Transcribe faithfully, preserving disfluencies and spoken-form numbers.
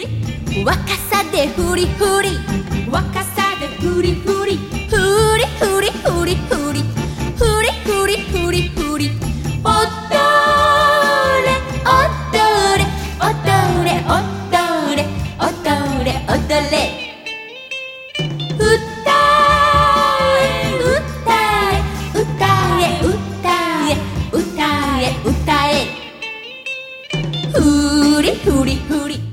若さでフリフリ若さでフリフリフリフリフリフリフリフリフリフリ踊れ踊れ踊れ踊れ踊れ踊れ歌え歌え歌え歌え歌え歌えフリフリフリ